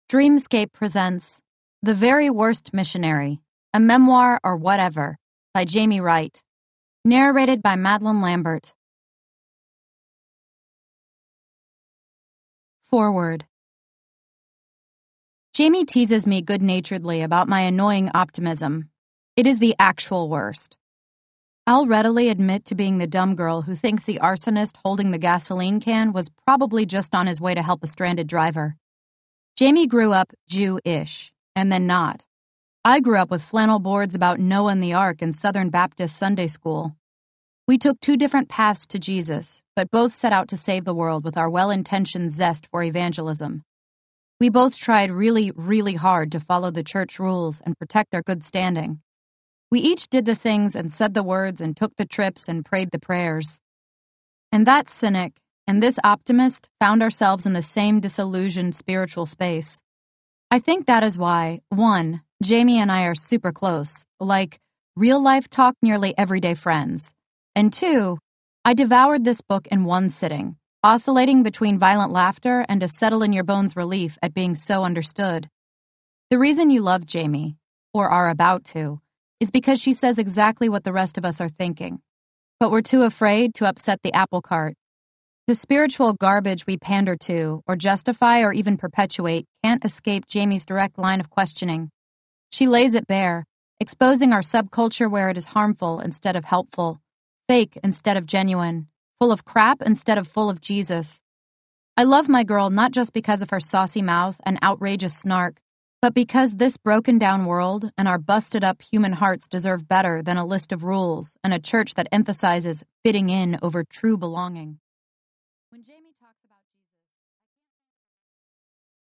Dreamscape presents The Very Worst Missionary, a memoir or whatever, by Jamie Wright. Narrated by Madeline Lambert. Forward. Jamie teases me good-naturedly about my annoying optimism. It is the actual worst. I'll readily admit to being the dumb girl who thinks the arsonist holding the gasoline can was probably just on his way to help a stranded driver. Jamie grew up Jew-ish, and then not. I grew up with flannel boards about Noah and the Ark in Southern Baptist Sunday school. We took two different paths to Jesus, but both set out to save the world with our well-intentioned zest for evangelism. We both tried really, really hard to follow the church rules and protect our good standing. We each did the things and said the words and took the trips and prayed the prayers. And that cynic and this optimist found ourselves in the same disillusioned spiritual space. I think that is why, 1, Jamie and I are super close, like real-life talk nearly everyday friends. And 2, I devoured this book in one sitting, oscillating between violent laughter and a settle-in-your-bones relief at being so understood. The reason you love Jamie, or are about to, is because she says exactly what the rest of us are thinking. But we're too afraid to upset the apple cart. The spiritual garbage we pander to, or justify or even perpetuate, can't escape Jamie's direct line of questioning. She lays it bare, exposing our subculture where it is harmful instead of helpful, fake instead of genuine, full of crap instead of full of Jesus. I love my girl not just because of her saucy mouth and outrageous snark, but because this broken-down world and our busted-up human hearts deserve better than a list of rules and a church that emphasizes fitting in over true belonging.